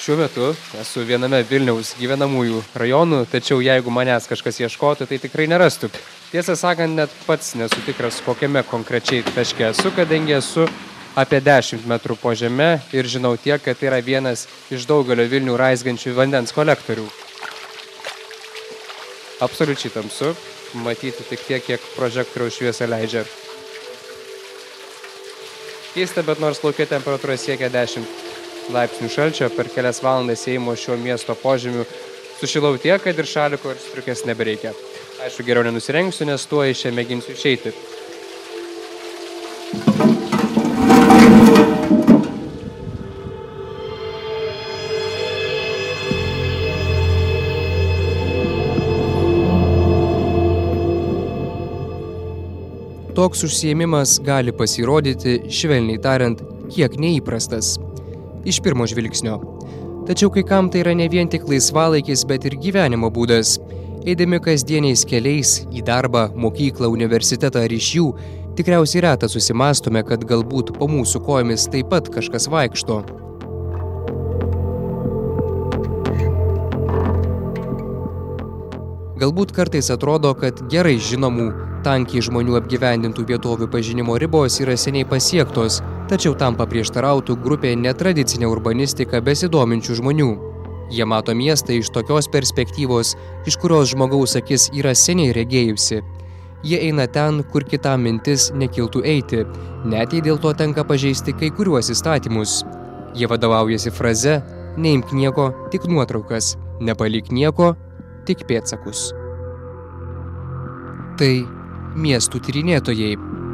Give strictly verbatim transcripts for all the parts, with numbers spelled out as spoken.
Šiuo metu esu viename Vilniaus gyvenamųjų rajonų, tačiau jeigu manęs kažkas ieškotų, tai tikrai nerastų. Tiesą sakant, net pats nesu tikras, kokiame konkrečiai taške esu, kadangi esu apie dešimt metrų po žeme ir žinau tiek, kad tai yra vienas iš daugelio Vilnių raizgančių vandens kolektorių. Absoliučiai tamsu, matyti tik tiek, kiek prožektoriaus šviesa leidžia. Keista, bet nors lauke temperatūra siekia dešimt laipsnių šalčio, per kelias valandas ėjimo šiuo miesto požemiu sušilau tiek, kad ir šaliko ir striukės nebereikia. Aišku, geriau nenusirengsiu, nes tuo iš čia mėginsiu išeiti. Toks užsiėmimas gali pasirodyti, švelniai tariant, kiek neįprastas. Iš pirmo žvilgsnio. Tačiau kai kam tai yra ne vien tik laisvalaikis, bet ir gyvenimo būdas. Eidami kasdieniais keliais į darbą, mokyklą, universitetą ar iš jų, tikriausiai retą susimąstome, kad galbūt po mūsų kojomis taip pat kažkas vaikšto. Galbūt kartais atrodo, kad gerai žinomų, tankiai žmonių apgyvendintų vietovių pažinimo ribos yra seniai pasiektos, tačiau tam paprieštarautų grupė netradicinė urbanistika besidominčių žmonių. Jie mato miestą iš tokios perspektyvos, iš kurios žmogaus akis yra seniai regėjusi. Jie eina ten, kur kitam mintis nekiltų eiti, net jei dėl to tenka pažeisti kai kuriuos įstatymus. Jie vadovaujasi fraze "neimk nieko, tik nuotraukas, nepalik nieko, tik pėdsakus". Tai miestų tyrinėtojai.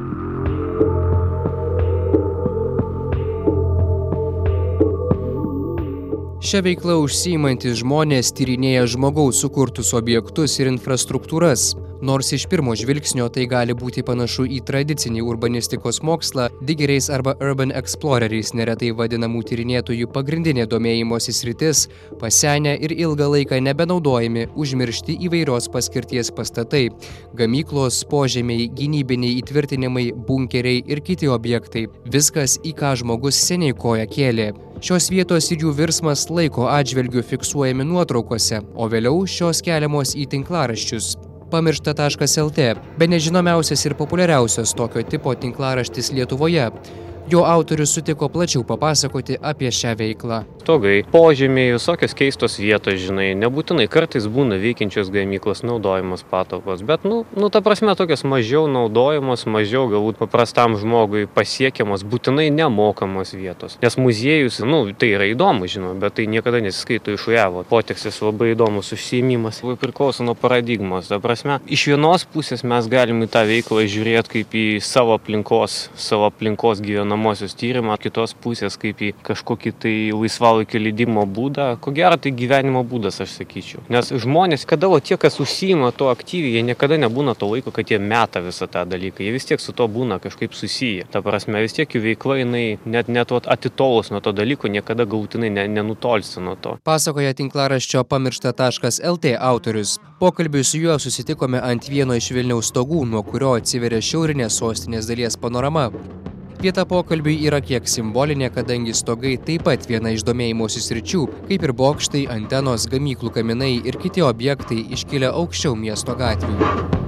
Šią veiklą užsiimantys žmonės tyrinėja žmogaus sukurtus objektus ir infrastruktūras. Nors iš pirmo žvilgsnio tai gali būti panašu į tradicinį urbanistikos mokslą, digeriais arba urban exploreriais neretai vadinamų tyrinėtojų pagrindinė domėjimosi sritis, pasenę ir ilgą laiką nebenaudojami, užmiršti įvairios paskirties pastatai, gamyklos, požemiai, gynybiniai įtvirtinimai, bunkeriai ir kiti objektai. Viskas, į ką žmogus seniai koją kėlė. Šios vietos ir jų virsmas laiko atžvilgiu fiksuojami nuotraukose, o vėliau šios keliamos į tinklaraščius. Pamiršta taškas el tė, bene žinomiausias ir populiariausias tokio tipo tinklaraštis Lietuvoje. Jo autorius sutiko plačiau papasakoti apie šią veiklą. Stogai, požemiai, visokios keistos vietos, žinai, nebūtinai kartais būna veikiančios gamyklos, naudojamos patalpos, bet, nu, nu, ta prasme, tokios mažiau naudojamos, mažiau galbūt paprastam žmogui pasiekiamos, būtinai nemokamos vietos. Nes muziejus, nu, tai yra įdomu, žinoma, bet tai niekada nesiskaito iš uevo. Potekstis labai įdomus užsiėmimas, labai priklauso nuo paradigmos. Ta prasme, iš vienos pusės mes galim į tą veiklą žiūrėti kaip į savo aplinkos, savo aplinkos gyvenamosios tyrimą, kitos pusės kaip į kažkokį tai laisvalaikio leidimo būdą. Ko gero, tai gyvenimo būdas, aš sakyčiau. Nes žmonės, kada o tie, kas užsiima to aktyviai, jie niekada nebūna to laiko, kad jie meta visą tą dalyką. Jie vis tiek su to būna kažkaip susiję. Ta prasme, vis tiek jų veikla, jinai net, net atitolus nuo to dalyko, niekada galutinai ne, nenutolsi nuo to. Pasakoja tinklaraščio pamiršta taškas el tė autorius. Pokalbiui su juo susitikome ant vieno iš Vilniaus stogų, nuo kurio atsiveria šiaurinės sostinės dalies panorama. Vieta pokalbiui yra kiek simbolinė, kadangi stogai taip pat viena iš domėjimosi sričių, kaip ir bokštai, antenos, gamyklų kaminai ir kiti objektai iškilę aukščiau miesto gatvių.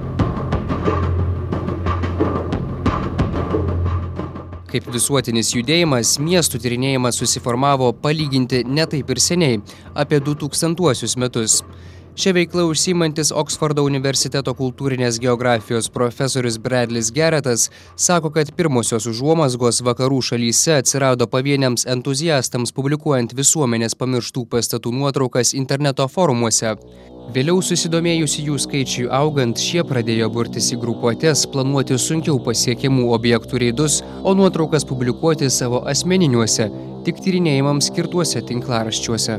Kaip visuotinis judėjimas, miestų tyrinėjimas susiformavo palyginti ne taip ir seniai, apie du tūkstantuosius metus. Šią veiklą užsiimantis Oksfordo universiteto kultūrinės geografijos profesorius Bradlis Geretas sako, kad pirmosios užuomazgos vakarų šalyse atsirado pavieniams entuziastams publikuojant visuomenės pamirštų pastatų nuotraukas interneto forumuose. Vėliau susidomėjusi jų skaičiui augant, šie pradėjo burtis į grupuotes, planuoti sunkiau pasiekiamų objektų reidus, o nuotraukas publikuoti savo asmeniniuose, tik tyrinėjimams skirtuose tinklaraščiuose.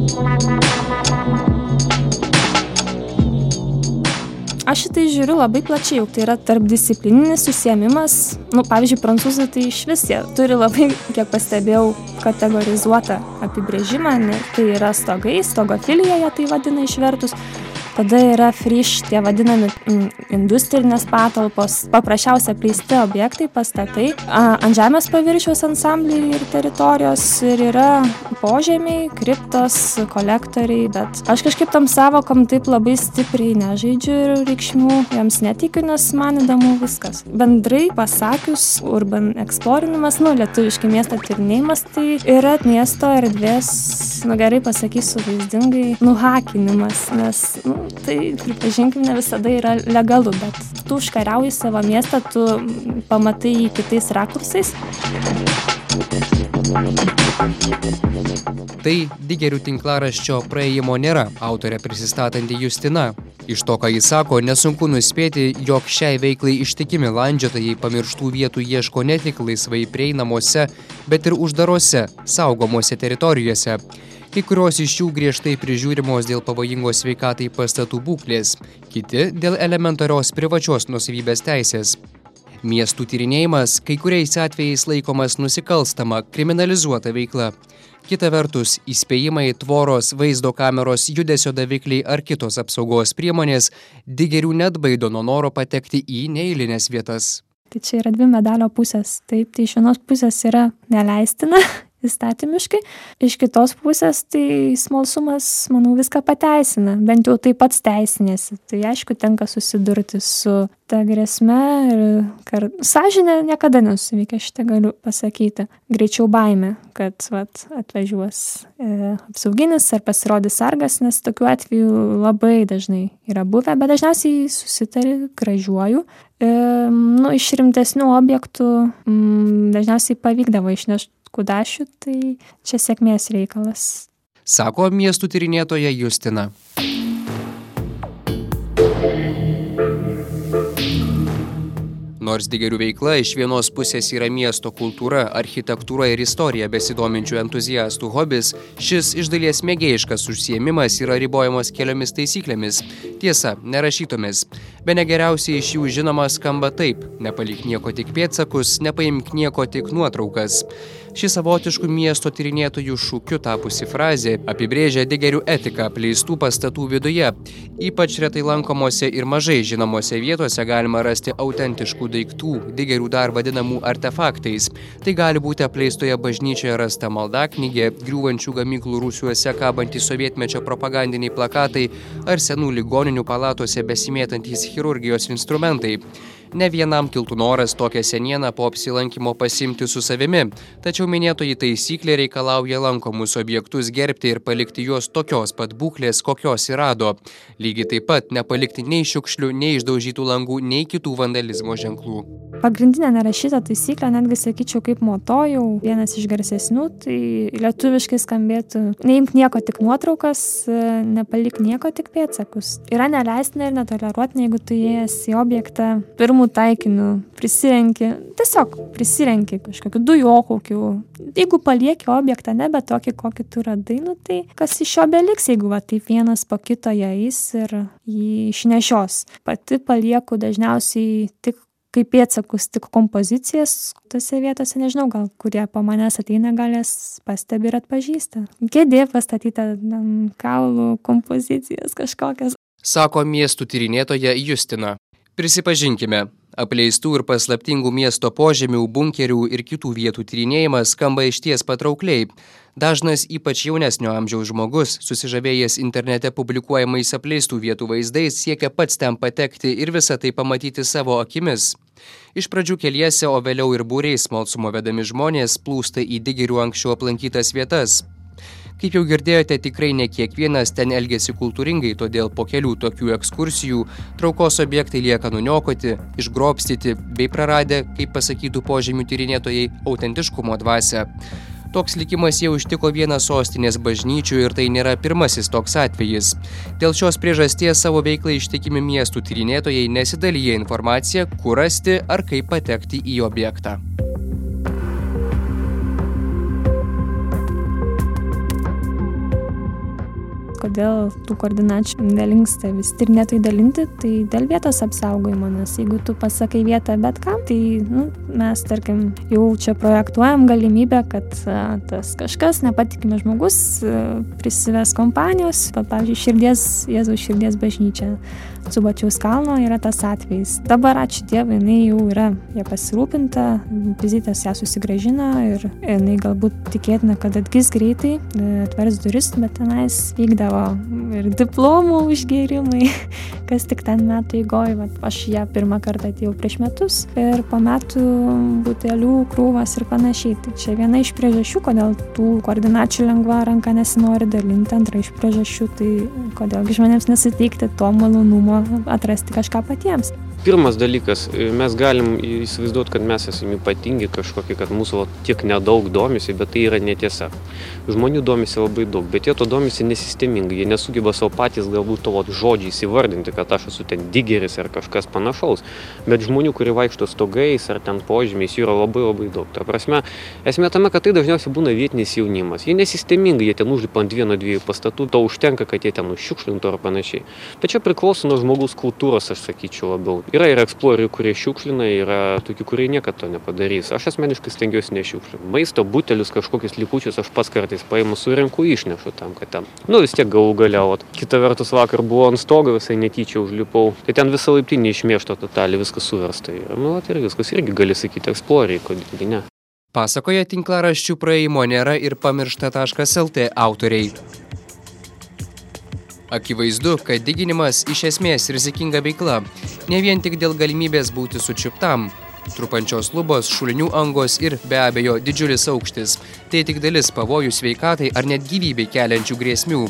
Aš šitai žiūriu labai plačiai, juk tai yra tarpdisciplininis užsiėmimas. Nu, pavyzdžiui, prancūzai tai iš vis jie turi labai, kiek pastebėjau, kategorizuotą apibrėžimą. Tai yra stogai, stogofilija, jie tai vadina išvertus. tada yra friš, tie vadinami m, industrinės patalpos, paprasčiausia apleisti objektai, pastatai, a, ant žemės paviršiaus ansambliai ir teritorijos ir yra požemiai, kriptos, kolektoriai, bet aš kažkaip tam savokom taip labai stipriai nežaidžiu ir reikšmių jiems netikiu, nes man įdomu viskas. Bendrai pasakius, urban explorinimas, nu, lietuviškai miesto tyrinėjimas, tai yra miesto erdvės, nu, gerai pasakysiu vaizdingai, nuhakinimas, nes, nu, tai, pripažinkim, ne visada yra legalu, bet tu užkariauji savo miestą, tu pamatai jį kitais rakursais. Tai Digerių tinklaraščio Praėjimo nėra, autorė prisistatanti Justina. Iš to, ką jis sako, nesunku nuspėti, jog šiai veiklai ištikimi landžiotojai pamirštų vietų ieško ne tik laisvai prieinamose, bet ir uždarose, saugomose teritorijose. Kai kurios iš jų griežtai prižiūrimos dėl pavojingos sveikatai pastatų būklės, kiti dėl elementarios privačios nuosavybės teisės. Miestų tyrinėjimas kai kuriais atvejais laikomas nusikalstama, kriminalizuota veikla. Kita vertus, įspėjimai, tvoros, vaizdo kameros, judesio davikliai ar kitos apsaugos priemonės Digerių neatbaido nuo noro patekti į neeilinės vietas. Tai čia yra dvi medalio pusės. Taip, tai iš vienos pusės yra neleistina įstatymiškai, iš kitos pusės tai smalsumas, manau, viską pateisina, bent jau taip pats teisinėsi. Tai aišku, tenka susidurti su ta grėsme ir kar... sąžinė niekada nesuveikia, šitą galiu pasakyti. Greičiau baimė, kad vat, atvažiuos e, apsauginis ar pasirodys sargas, nes tokių atvejų labai dažnai yra buvę, bet dažniausiai susitari, gražiuoju. E, nu, iš rimtesnių objektų m, dažniausiai pavykdavo išnešti kudašių, tai čia sėkmės reikalas. Sako miestų tyrinėtoja Justina. Nors Digerių veikla iš vienos pusės yra miesto kultūra, architektūra ir istorija besidominčių entuziastų hobis, šis iš dalies mėgėjiškas užsiėmimas yra ribojamas keliomis taisyklėmis. Tiesa, nerašytomis. Bene geriausiai iš jų žinoma skamba taip: nepalik nieko tik pėdsakus, nepaimk nieko tik nuotraukas. Ši savotiškų miesto tyrinėtojų šūkiu tapusi frazė apibrėžia Digerių etiką apleistų pastatų viduje. Ypač retai lankomose ir mažai žinomose vietose galima rasti autentiškų daiktų, Digerių dar vadinamų artefaktais. Tai gali būti apleistoje bažnyčioje rasta maldaknygė, griūvančių gamyklų rūsiuose kabantys sovietmečio propagandiniai plakatai ar senų ligoninių palatose besimėtantys chirurgijos instrumentai. Ne vienam kiltų noras tokią senieną po apsilankymo pasimti su savimi, tačiau minėtoji taisyklė reikalauja lankomus objektus gerbti ir palikti juos tokios pat būklės, kokios ir rado. Lygiai taip pat nepalikti nei šiukšlių, nei išdaužytų langų, nei kitų vandalizmo ženklų. Pagrindinė nerašyta taisyklė, netgi sakyčiau kaip moto, jau vienas iš garsesnių, tai lietuviškai skambėtų: neimk nieko tik nuotraukas, nepalik nieko tik pėdsakus. Yra neleistina ir netoleruotina, jeigu tu įėjęs į objektą pirmų taikinių prisirenki, tiesiog prisirenki kažkokių dujokaukių. Jeigu palieki objektą nebe tokį, kokį tu radai, nu tai kas iš jo beliks, jeigu va taip vienas po kito jie eis ir jį išnešios. Pati palieku dažniausiai tik kaip pėdsakus, tik kompozicijas tose vietose, nežinau, gal kurie po manęs ateina, galės pastebi ir atpažįsta. Kėdė pastatyta ant kaulų, kompozicijas kažkokias. Sako miestų tyrinėtoja Justina. Prisipažinkime, apleistų ir paslaptingų miesto požemių, bunkerių ir kitų vietų tyrinėjimas skamba išties patraukliai. Dažnas ypač jaunesnio amžiaus žmogus, susižavėjęs internete publikuojamais apleistų vietų vaizdais, siekia pats ten patekti ir visą tai pamatyti savo akimis. Iš pradžių keliese, o vėliau ir būriais smalsumo vedami žmonės plūsta į Digerių anksčiau aplankytas vietas. Kaip jau girdėjote, tikrai ne kiekvienas ten elgiasi kultūringai, todėl po kelių tokių ekskursijų traukos objektai lieka nuniokoti, išgrobstyti bei praradę, kaip pasakytų požemių tyrinėtojai, autentiškumo dvasią. Toks likimas jau ištiko vieną sostinės bažnyčių ir tai nėra pirmasis toks atvejis. Dėl šios priežasties savo veiklai ištikimi miestų tyrinėtojai nesidalyja informacija, kur rasti ar kaip patekti į objektą. kodėl tų koordinačių nelinksta vis tyrinėtojai dalinti, tai dėl vietos apsaugojimo, nes jeigu tu pasakai vietą bet kam, tai nu, mes, tarkim, jau čia projektuojam galimybę, kad a, tas kažkas nepatikimas žmogus a, prisives kompanijos, pavyzdžiui, širdies, Jėzaus širdies bažnyčia. Subačiaus kalno yra tas atvejis. Dabar, ačiū Dievui, jinai jau yra, jie pasirūpinta, vizitas ją susigrąžina ir jinai galbūt tikėtina, kad atgis greitai, atvers duris, bet tenais vykdavo ir diplomų užgėrimai, kas tik ten metų eigoj. Aš ją pirmą kartą atėjau prieš metus ir po metų butelių krūvas ir panašiai. Tai čia viena iš priežasčių, kodėl tų koordinačių lengva ranka nesinori dalinti, antra iš priežasčių, tai kodėlgi žmonėms nesuteikti to malonumo atrasti kažką patiems. Pirmas dalykas, mes galim įsivaizduoti, kad mes esame ypatingi kažkokie, kad mūsų va, tiek nedaug domisi, bet tai yra netiesa. Žmonių domisi labai daug, bet jie to domisi nesistemingai, jie nesugeba savo patys galbūt to žodžiai įsivardinti, kad aš esu ten digeris ar kažkas panašaus, bet žmonių, kurie vaikšto stogais ar ten požymiais, jų yra labai labai daug. Ta prasme, esmė tame, kad tai dažniausiai būna vietinis jaunimas. Jie nesistemingai, jie ten užlipa ant vieno dviejų pastatų, to užtenka, kad jie ten užšiukšlintų ar panašiai. Bet čia priklauso nuo žmogaus kultūros, aš sakyčiau labiau. Yra ir eksplorių, kurie šiukšlina, yra tokių, kurie niekada to nepadarys. Aš asmeniškai stengiuosi nešiukšlinti. Maisto butelius, kažkokius likučius aš pats kartais paimu, surenku, išnešu tam, kad ten. Nu vis tiek galų galiauot. Kita vertus, vakar buvo ant stogo, visai netyčia užlipau. Tai ten visą laiptinį išmėšto totaliai, viskas suversta yra. Nu, tai ir viskas irgi gali sakyti eksploriai, kodėl ne. Pasakoja tinklaraščių praėjimo nėra ir pamiršta taškas lt autoriai. Akivaizdu, kad deginimas iš esmės rizikinga veikla, ne vien tik dėl galimybės būti sučiuptam. Trupančios lubos, šulinių angos ir be abejo didžiulis aukštis. Tai tik dalis pavojų sveikatai ar net gyvybei keliančių grėsmių.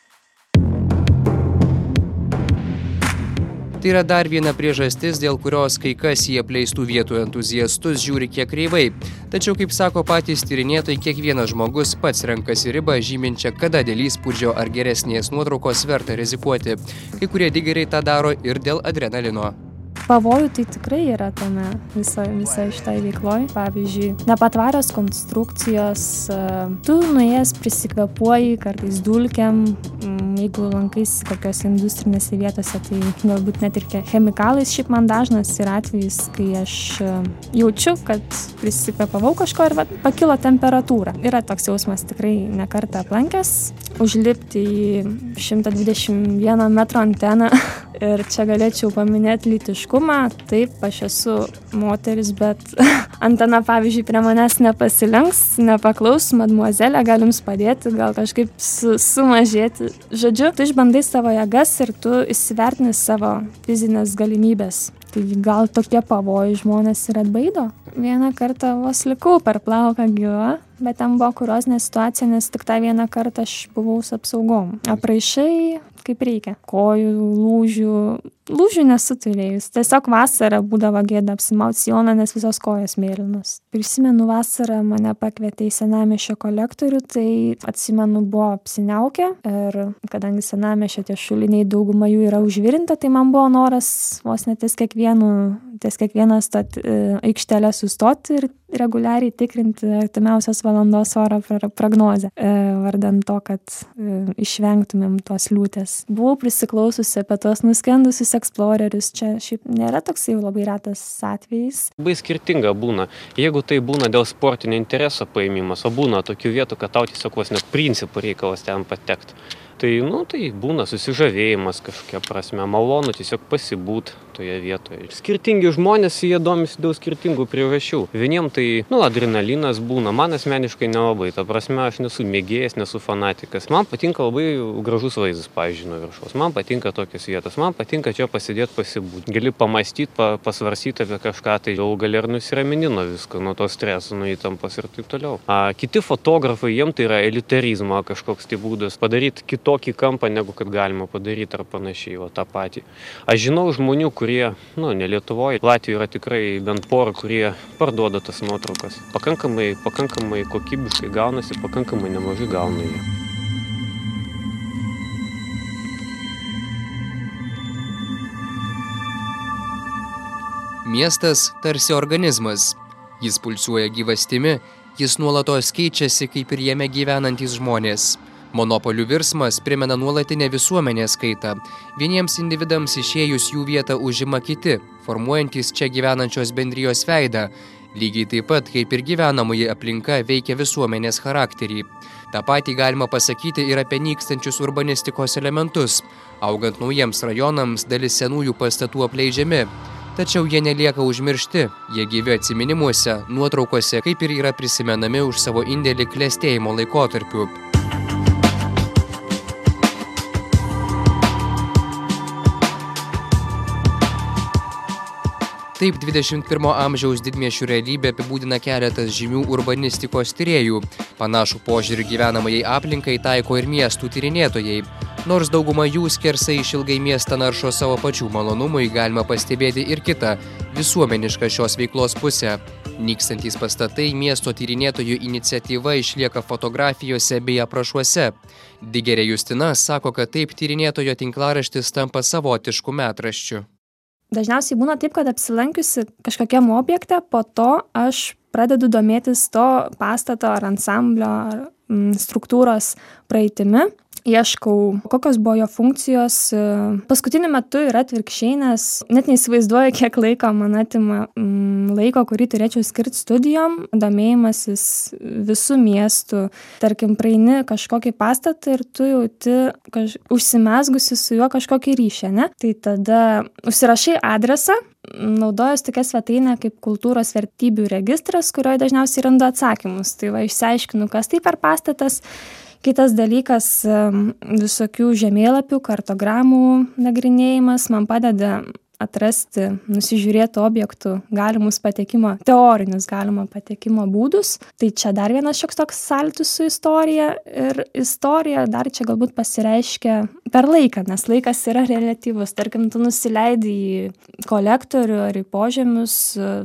Tai yra dar viena priežastis, dėl kurios kai kas į apleistų vietų entuziastus žiūri kiek kreivai. Tačiau, kaip sako patys tyrinėtojai, kiekvienas žmogus pats renkasi ribą, žyminčią, kada dėl įspūdžio ar geresnės nuotraukos verta rizikuoti. Kai kurie digeriai tą daro ir dėl adrenalino. Pavojų tai tikrai yra tame visoje viso šitoje veikloje. Pavyzdžiui, nepatvarios konstrukcijos, tu nuėjęs prisikvėpuoji kartais dulkiam, jeigu lankaisi kokiose industrinėse vietose, tai galbūt net ir chemikalais. Šiaip man dažnas yra atvejis, kai aš jaučiu, kad prisikvėpavau kažko ir va, pakilo temperatūra. Yra toks jausmas tikrai ne kartą aplankęs, užlipti į šimtą dvidešimt vieno metro anteną ir čia galėčiau paminėti lytiškumą. Taip, aš esu moteris, bet antena, pavyzdžiui, prie manęs nepasilenks, nepaklaus, mademoiselle, gal jums padėti, gal kažkaip su, sumažėti. Žodžiu, tu išbandai savo jėgas ir tu įsivertini savo fizinės galimybės. Tai gal tokie pavojai žmonės ir atbaido. Vieną kartą vos likau per plauką gyva, bet ten buvo kuriozinė situacija, nes tik tą vieną kartą aš buvau su apsaugom. Apraišai kaip reikia. Kojų, lūžių, lūžių nesu turėjus. Tiesiog vasarą būdavo gėda apsimauti sijoną, nes visos kojos mėlynos. Prisimenu, vasarą mane pakvietė į senamiesčio kolektorių, tai atsimenu, buvo apsiniaukę ir kadangi senamiesčio tie šuliniai dauguma jų yra užvirinta, tai man buvo noras vos net ties kiekvienu, ties kiekvieną stot, aikštelę sustoti ir reguliariai tikrinti artimiausios valandos oro prognozę, vardant to, kad išvengtumėm tos liūtės. Buvau prisiklaususi apie tos nuskendusius eksplorerius, čia šiaip nėra toks jau labai retas atvejis. Labai skirtinga būna. Jeigu tai būna dėl sportinio intereso paėmimas, o būna tokių vietų, kad tau tiesiog vos net principų reikalas ten patekti. Tai, nu, tai būna susižavėjimas kažkokia prasme, malonu tiesiog pasibūt toje vietoje. Skirtingi žmonės, jie domisi dėl skirtingų priežasčių. Vieniem tai, nu, adrenalinas būna, man asmeniškai nelabai, ta prasme, aš nesu mėgėjas, nesu fanatikas. Man patinka labai gražus vaizdas, pavyzdžiui, nuo viršaus, man patinka tokios vietos, man patinka čia pasidėti pasibūt. Gali pamastyti, pa, pasvarsyti apie kažką, tai jau gali ir nusiramini nuo visko, nuo to streso, nuo įtampos ir taip toliau. A, kiti fotografai, jiem tai yra elitarizmo kažkoks tai būdas padaryti kitą tokį kampą, negu kad galima padaryti ar panašiai, o tą patį. Aš žinau žmonių, kurie, nu, ne Lietuvoje, Latvijoje yra tikrai bent porą, kurie parduoda tas nuotraukas. Pakankamai, pakankamai kokybiškai gaunasi, pakankamai nemažai gauna jie. Miestas tarsi organizmas. Jis pulsuoja gyvastimi, jis nuolatos keičiasi, kaip ir jame gyvenantys žmonės. Monopolių virsmas primena nuolatinę visuomenės kaitą. Vieniems individams išėjus jų vietą užima kiti, formuojantys čia gyvenančios bendrijos veidą. Lygiai taip pat, kaip ir gyvenamoji aplinka veikia visuomenės charakterį. Ta patį galima pasakyti ir apie nykstančius urbanistikos elementus. Augant naujiems rajonams, dalis senųjų pastatų apleidžiami. Tačiau jie nelieka užmiršti, jie gyvi atsiminimuose, nuotraukose, kaip ir yra prisimenami už savo indėlį klestėjimo laikotarpiu. Taip dvidešimt pirmo amžiaus didmiesčių realybę apibūdina keletas žymių urbanistikos tyrėjų. Panašų požiūrį gyvenamajai aplinkai taiko ir miestų tyrinėtojai. Nors dauguma jų skersai išilgai miestą naršo savo pačių malonumui, galima pastebėti ir kitą, visuomenišką šios veiklos pusę. Nykstantys pastatai miesto tyrinėtojų iniciatyva išlieka fotografijose bei aprašuose. Digerė Justina sako, kad taip tyrinėtojo tinklaraštis tampa savotišku metraščiu. Dažniausiai būna taip, kad apsilankiusi kažkokiam objekte, po to aš pradedu domėtis to pastato ar ansamblio ar mm, struktūros praeitimi. Ieškau, kokios buvo jo funkcijos. Paskutiniu metu yra atvirkščiai, nes net neįsivaizduoju, kiek laiko man atima mm, laiko, kurį turėčiau skirti studijom, domėjimasis visų miestų. Tarkim, praeini kažkokį pastatą ir tu jauti kaž... užsimezgusi su juo kažkokį ryšį, ne? Tai tada užsirašai adresą, naudojus tokia svetainė kaip kultūros vertybių registras, kurioje dažniausiai randu atsakymus. Tai va, išsiaiškinu, kas tai per pastatas. Kitas dalykas, visokių žemėlapių, kartogramų nagrinėjimas man padeda atrasti, nusižiūrėti objektų galimus patekimo, teorinius galimo patekimo būdus. Tai čia dar vienas šioks toks sąlytis su istorija ir istorija dar čia galbūt pasireiškia per laiką, nes laikas yra reliatyvus. Tarkim, tu nusileidi į kolektorių ar į požemius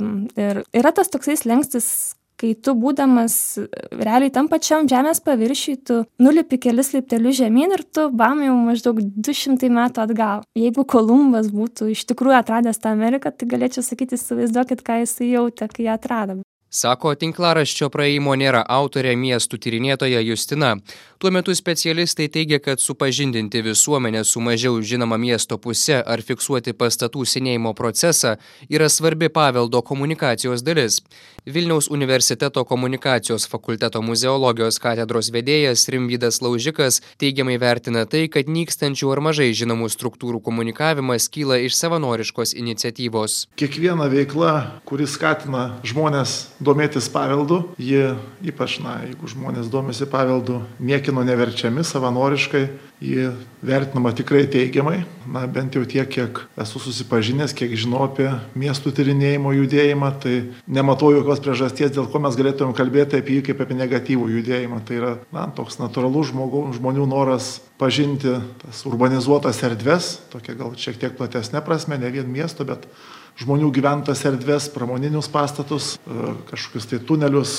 ir yra tas toksai slenkstis, kai tu būdamas realiai tam pačiam žemės paviršiui, tu nulipi kelis laiptelius žemyn ir tu bam jau maždaug du šimtai metų atgal. Jeigu Kolumbas būtų iš tikrųjų atradęs tą Ameriką, tai galėčiau sakyti, įsivaizduokit, ką jisai jautė, kai ją atrado. Sako, tinklaraščio praėjimo nėra autorė miestų tyrinėtoja Justina. Tuo metu specialistai teigia, kad supažindinti visuomenę su mažiau žinoma miesto puse ar fiksuoti pastatų senėjimo procesą yra svarbi paveldo komunikacijos dalis. Vilniaus universiteto komunikacijos fakulteto muzeologijos katedros vedėjas Rimvydas Laužikas teigiamai vertina tai, kad nykstančių ar mažai žinomų struktūrų komunikavimas kyla iš savanoriškos iniciatyvos. Kiekviena veikla, kuri skatina žmonės domėtis paveldu, jie ypač, na, jeigu žmonės domisi paveldu, niekino neverčiami savanoriškai, jie vertinama tikrai teigiamai, na, bent jau tiek, kiek esu susipažinęs, kiek žinau apie miestų tyrinėjimo judėjimą, tai nematau jokios priežasties, dėl ko mes galėtume kalbėti apie jį kaip apie negatyvų judėjimą. Tai yra, na, toks natūralus žmogų, žmonių noras pažinti tas urbanizuotas erdves, tokia gal šiek tiek platesnė prasme, ne vien miesto, bet žmonių gyventas erdves, pramoninius pastatus, kažkokius tai tunelius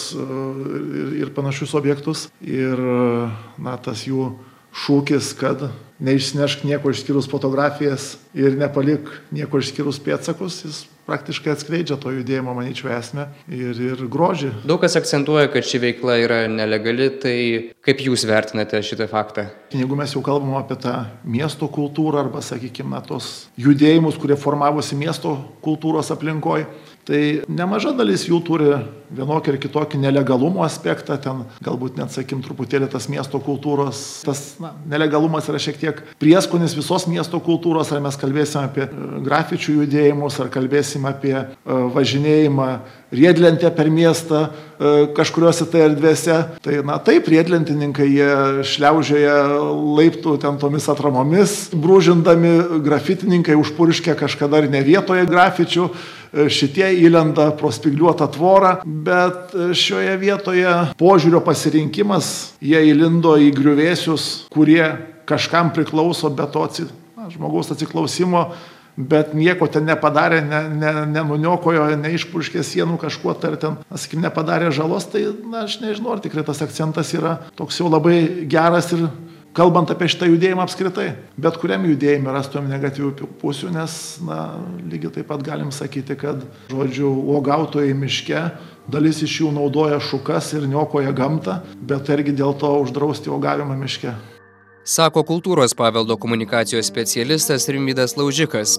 ir, ir panašius objektus. Ir, na, tas jų šūkis, kad neišnešk nieko išskyrus fotografijas ir nepalik nieko išskyrus pėdsakus, jis praktiškai atskleidžia to judėjimo, manyčiau, esmę ir, ir grožį. Daug kas akcentuoja, kad ši veikla yra nelegali, tai kaip jūs vertinate šitą faktą? Jeigu mes jau kalbam apie tą miesto kultūrą arba, sakykime, tos judėjimus, kurie formavosi miesto kultūros aplinkoje, tai nemaža dalis jų turi vienokį ir kitokį nelegalumo aspektą, ten galbūt net, sakykim, truputėlį tas miesto kultūros, tas, na, nelegalumas yra šiek tiek prieskonis visos miesto kultūros, ar mes kalbėsime apie grafičių judėjimus, ar kalbėsime apie važinėjimą riedlentę per miestą kažkuriuose tai erdvėse. Tai, na, taip, riedlentininkai, jie šliaužioja laiptų ten tomis atramomis, brūžindami, grafitininkai užpurškia kažkada ir ne vietoje grafičių, šitie įlenda pro spygliuotą tvorą, bet šioje vietoje požiūrio pasirinkimas, jie įlindo į griuvėsius, kurie kažkam priklauso, be to na, žmogaus atsiklausimo, bet nieko ten nepadarė, ne, ne, nenuniokojo, neišpurškė sienų kažkuo, tai ten, sakykim, nepadarė žalos, tai, na, aš nežinau, ar tikrai tas akcentas yra toks jau labai geras ir kalbant apie šitą judėjimą apskritai. Bet kuriam judėjimui rastumėm negatyvių pusių, nes, na, lygiai taip pat galim sakyti, kad, žodžiu, uogautojai miške, dalis iš jų naudoja šukas ir niokoja gamtą, bet irgi dėl to uždrausti uogavimą miške. Sako kultūros paveldo komunikacijos specialistas Rimvydas Laužikas.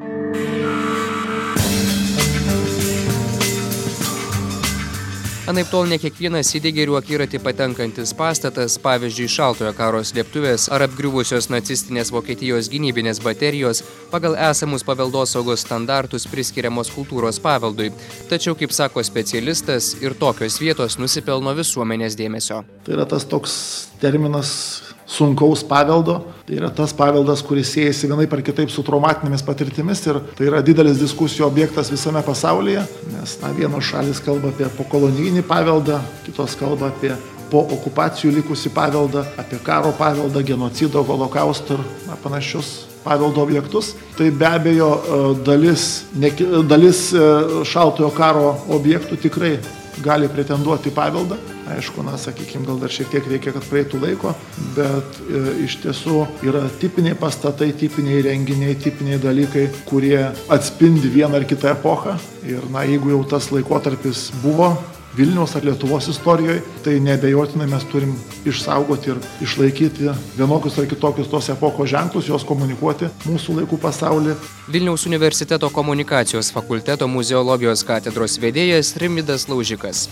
Anaiptol ne kiekvienas į Digerių akiratį patenkantis pastatas, pavyzdžiui, šaltojo karo slėptuvės ar apgriuvusios nacistinės Vokietijos gynybinės baterijos, pagal esamus paveldosaugos standartus priskiriamos kultūros paveldui. Tačiau, kaip sako specialistas, ir tokios vietos nusipelno visuomenės dėmesio. Tai yra tas toks terminas sunkaus paveldo. Tai yra tas paveldas, kuris siejasi vienaip ar kitaip su traumatinėmis patirtimis ir tai yra didelis diskusijų objektas visame pasaulyje, nes na, vienos šalis kalba apie pokolonijinį paveldą, kitos kalba apie po okupacijų likusį paveldą, apie karo paveldą, genocido, holokausto ir na, panašius paveldo objektus. Tai be abejo dalis, ne, dalis šaltojo karo objektų tikrai gali pretenduoti paveldą. Aišku, na, sakykime, gal dar šiek tiek reikia, kad praeitų laiko, bet e, iš tiesų yra tipiniai pastatai, tipiniai renginiai, tipiniai dalykai, kurie atspindi vieną ar kitą epochą. Ir, na, jeigu jau tas laikotarpis buvo Vilniaus ar Lietuvos istorijoje, tai neabejotinai mes turim išsaugoti ir išlaikyti vienokius ar kitokius tos epochos ženklus, juos komunikuoti mūsų laikų pasaulyje. Vilniaus universiteto komunikacijos fakulteto muzeologijos katedros vedėjas Rimvydas Laužikas.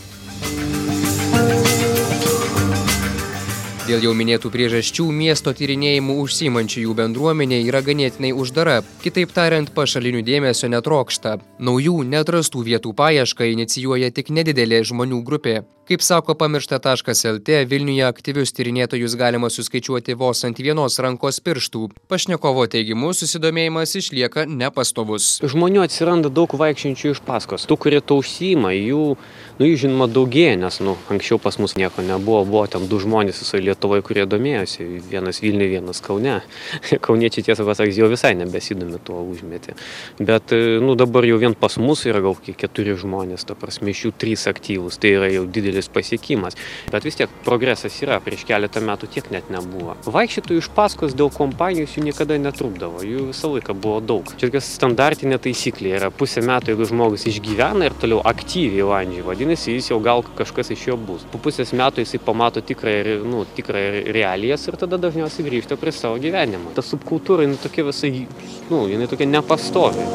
Dėl jau minėtų priežasčių miesto tyrinėjimų užsiimančiųjų bendruomenė yra ganėtinai uždara, kitaip tariant, pašalinių dėmesio netrokšta. Naujų, neatrastų vietų paiešką inicijuoja tik nedidelė žmonių grupė. Kaip sako pamiršta taškas el tė, Vilniuje aktyvius tyrinėtojus galima suskaičiuoti vos ant vienos rankos pirštų. Pašnekovo teigimu, susidomėjimas išlieka nepastovus. Žmonių atsiranda daug vaikščiančių iš paskos. Tų, kurie to užsiima, jų, nu, jų žinoma daugėja, nes nu, anksčiau pas mus nieko nebuvo. Buvo ten du žmonės visoje Lietuvoje, kurie domėjosi. Vienas Vilniuje, vienas Kaune. Kauniečiai, tiesą pasakius, jau visai nebesidomi tuo užmetį. Bet nu, dabar jau vien pas mus yra gal keturi žmonės, ta prasme, iš jų trys aktyvūs. Tai yra jau didelis pasiekimas. Bet vis tiek progresas yra, prieš keletą metų tiek net nebuvo. Vaikščiotojų iš paskos dėl kompanijos jų niekada netrūkdavo, jų visą laiką buvo daug. Čia tokia standartinė taisyklė yra pusę metų, jeigu žmogus išgyvena ir toliau aktyviai landžia, vadinasi, jis jau gal kažkas iš jo bus. Po pusės metų jisai pamato tikrą, nu, tikrą realijas ir tada dažniausiai grįžta prie savo gyvenimo. Ta subkultūra, jinai tokia visai, nu, jinai tokia nepastovi.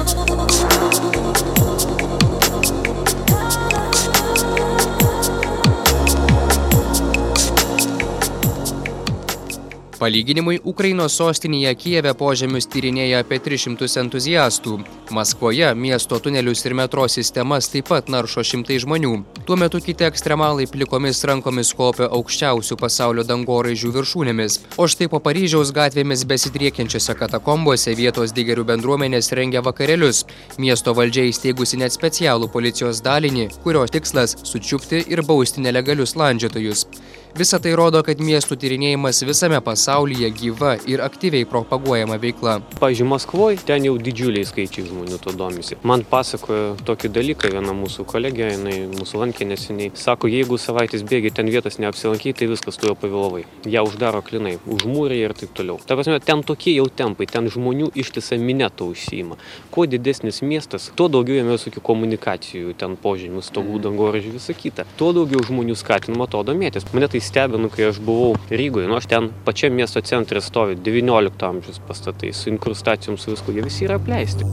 Palyginimui, Ukrainos sostinėje Kijeve požemius tyrinėja apie tris šimtus entuziastų. Maskvoje miesto tunelius ir metro sistemas taip pat naršo šimtai žmonių. Tuo metu kiti ekstremalai plikomis rankomis kopia aukščiausių pasaulio dangoraižių viršūnėmis. O štai po Paryžiaus gatvėmis besidriekiančiose katakombose vietos digerių bendruomenės rengia vakarėlius. Miesto valdžia įsteigusi net specialų policijos dalinį, kurio tikslas sučiupti ir bausti nelegalius landžiotojus. Visa tai rodo, kad miestų tyrinėjimas visame pasaulyje gyva ir aktyviai propaguojama veikla. Pavyzdžiui, Maskvoje ten jau didžiuliai skaičiai žmonių to domisi. Man pasakojo tokį dalyką viena mūsų kolegė, jinai mūsų lankė neseniai. Sako, jeigu savaitės bėgi ten vietos neapsilankai, tai viskas tu jau pavėlavai. Ją uždaro klinai, užmūrė ir taip toliau. Ta prasme, ten tokie jau tempai, ten žmonių ištisa mineto užsiima. Kuo didesnis miestas, tuo daugiau jame visokių komunikacijų, ten požemių, stogų, dangoraižių, visa kita. Tuo daugiau žmonių skatinama to domėtis. Mane tai stebinu, kai aš buvau Rygoje, nu aš ten pačiam miesto centre stovi devyniolikto amžiaus pastatai, su inkrustacijom, su visku, jie visi yra apleisti.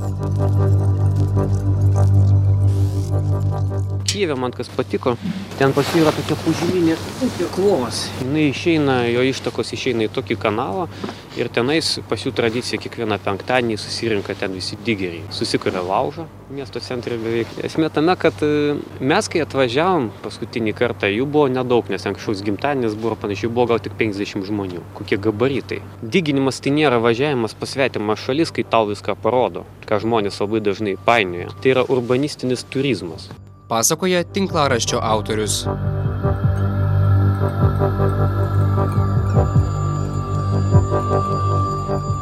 Kijeve man kas patiko, ten pas jų yra tokia požeminė klovas. Jinai išeina, jo ištakos išeina į tokį kanalą ir tenais pas jų tradicija kiekvieną penktadienį susirinka ten visi digeriai. Susikuria laužą miesto centre beveik. Esmė tame, kad mes, kai atvažiavom paskutinį kartą, jų buvo nedaug, nes anksčiaus gimtadienis buvo panašiai, buvo gal tik penkiasdešimt žmonių. Kokie gabaritai. Diginimas tai nėra važiavimas pas svetimą šalis, kai tau viską parodo, ką žmonės labai dažnai painioja. Tai yra urbanistinis turizmas. Pasakoja tinklaraščio autorius.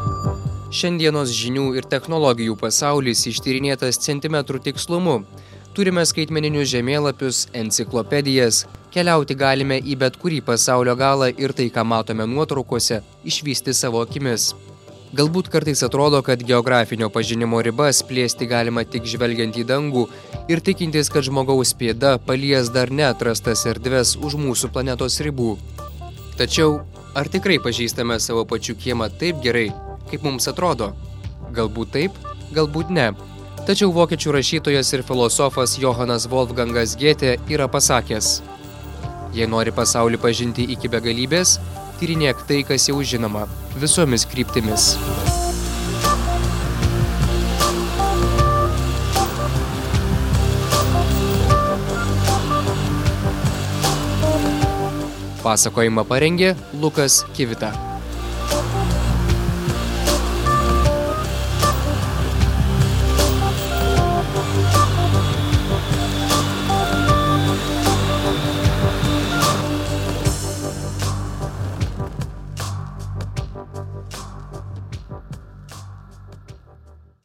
Šiandienos žinių ir technologijų pasaulis ištyrinėtas centimetrų tikslumu. Turime skaitmeninius žemėlapius, enciklopedijas, keliauti galime į bet kurį pasaulio galą ir tai, ką matome nuotraukose, išvysti savo akimis. Galbūt kartais atrodo, kad geografinio pažinimo ribas plėsti galima tik žvelgiant į dangų ir tikintis, kad žmogaus pėda palies dar neatrastas erdves už mūsų planetos ribų. Tačiau, ar tikrai pažįstame savo pačių kiemą taip gerai, kaip mums atrodo? Galbūt taip, galbūt ne. Tačiau vokiečių rašytojas ir filosofas Johanas Wolfgangas Goethe yra pasakęs: jei nori pasaulį pažinti iki begalybės, tyrinėk tai, kas jau žinoma, visomis kryptimis. Pasakojimą parengė Lukas Kivita.